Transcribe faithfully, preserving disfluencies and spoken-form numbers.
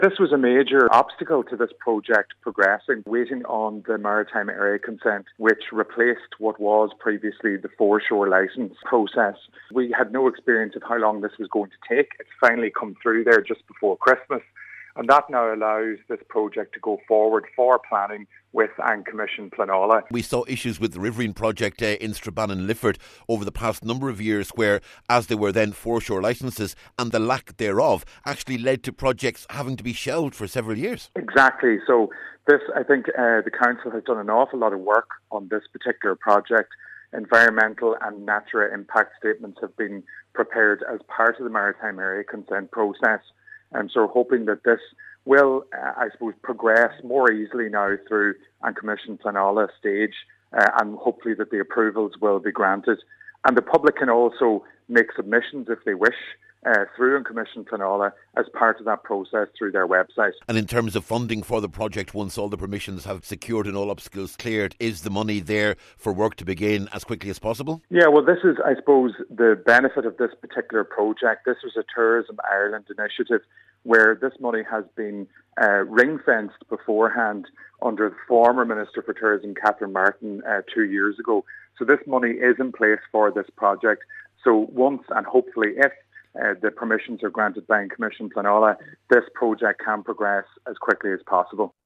This was a major obstacle to this project progressing, waiting on the Maritime Area Consent, which replaced what was previously the foreshore licence process. We had no experience of how long this was going to take. It's finally come through there just before Christmas. And that now allows this project to go forward for planning with An Commission Pleanála. We saw issues with the Riverine project uh, in Strabane and Lifford over the past number of years where, as they were then foreshore licences and the lack thereof, actually led to projects having to be shelved for several years. Exactly. So this, I think uh, the Council has done an awful lot of work on this particular project. Environmental and natural impact statements have been prepared as part of the Maritime Area Consent process. And so we're hoping that this will, uh, I suppose, progress more easily now through An Commission Pleanála stage, uh, and hopefully that the approvals will be granted. And the public can also make submissions if they wish uh, through An Commission Pleanála as part of that process through their website. And in terms of funding for the project, once all the permissions have secured and all obstacles cleared, is the money there for work to begin as quickly as possible? Yeah, well, this is, I suppose, the benefit of this particular project. This was a Tourism Ireland initiative where this money has been uh, ring-fenced beforehand under the former Minister for Tourism, Catherine Martin, uh, two years ago. So this money is in place for this project. So once and hopefully if uh, the permissions are granted by An Commission Pleanála, this project can progress as quickly as possible.